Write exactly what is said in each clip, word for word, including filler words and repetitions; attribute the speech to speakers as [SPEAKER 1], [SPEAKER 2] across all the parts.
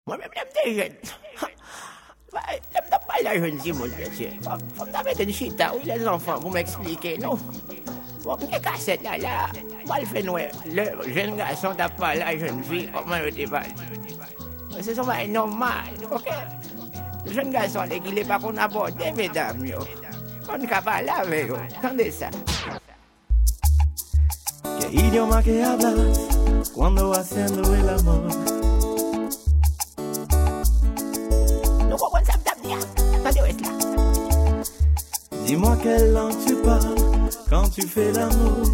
[SPEAKER 1] Moi-même, j'aime des jeunes. J'aime pas la jeune si mon monsieur. Faut me mettre une chita où les enfants pour m'expliquer, non? Bon, les cassettes là, là, moi le fait nous, le jeune garçon n'a pas la jeune fille, comment il te parle? C'est ça, c'est normal, ok? Le jeune garçon, il n'est pas qu'on aborde, mesdames, on ne peut pas là avec vous. Attendez ça.
[SPEAKER 2] ¿Qué idioma que hablas cuando haciendo el amor?
[SPEAKER 1] No puedo pensar bien. Attendez, là.
[SPEAKER 2] Dis-moi quelle langue tu parles quand tu fais l'amour.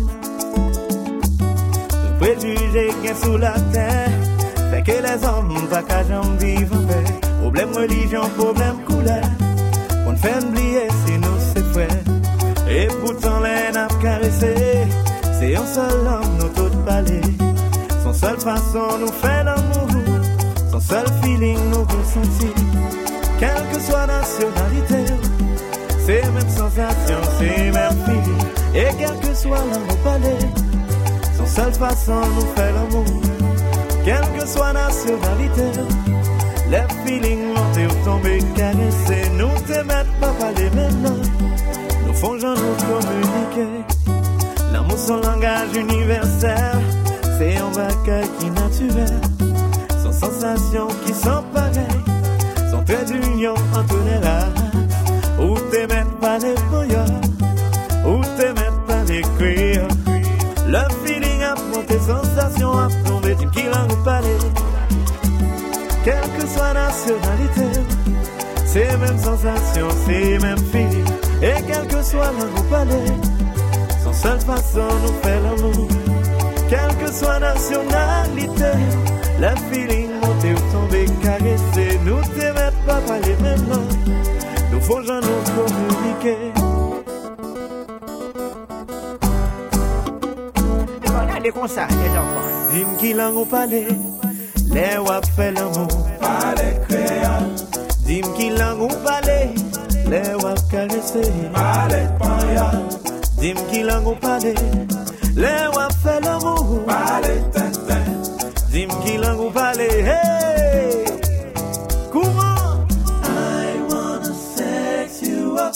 [SPEAKER 2] Le préjugé qui est sous la terre fait que les hommes pas qu'à jamais vivre en paix. Problème religion, problème couleur. On fait oublier si nous c'est frères. Et pourtant les n'a caressé. C'est un seul homme nous tous parler. Son seule façon nous fait l'amour. Son seul feeling nous ressentir. Quelle que soit nationalité. C'est même sensation, c'est même feeling. Et quel que soit l'amour parler. Son seule façon nous fait l'amour. Quelle que soit nationalité. Les feelings montés ou tombés caressés. Nous te mettent pas parler maintenant. Nous font genre nous communiquer. L'amour son langage universel. C'est un bagage qui est naturel. Sans sensation qui sont pareilles. Son trait d'union entre les races. Ou te mettent pas les boyards. Ou te mettent pas les cuirs. Le feeling a monté, sensation a tombé. Dis-moi qui langue parler. Quelle que soit nationalité, c'est même sensation, c'est même feeling. Et quelle que soit langue parler, son seule façon nous fait l'amour. Quelle que soit nationalité, le feeling monté ou tombé caressé. Nous te mettent pas parler maintenant. Nous faut jamais nous communiquer.
[SPEAKER 1] Regardez comme ça, les enfants.
[SPEAKER 2] Dis-moi qui langue parler. Les wap fait l'amour,
[SPEAKER 3] parler créole.
[SPEAKER 2] Dis-moi qui langue ou parler. Les wap caresser,
[SPEAKER 3] parler espagnol.
[SPEAKER 2] Dis-moi qui langue ou parler. Les wap fait l'amour,
[SPEAKER 3] parler tintin.
[SPEAKER 2] Dis-moi qui langue ou parler. Hey, comment?
[SPEAKER 3] I wanna sex you up.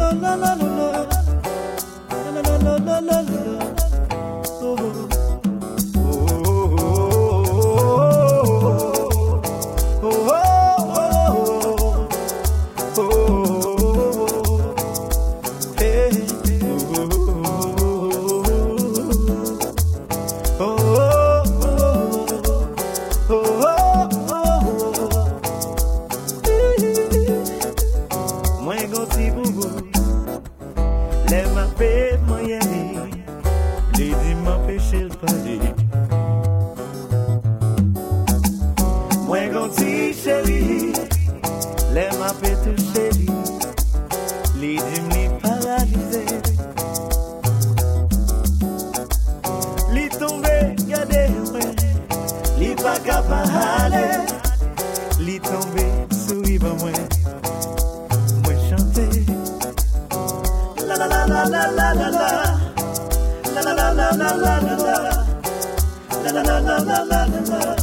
[SPEAKER 3] La la la la la la la la la la la la la la.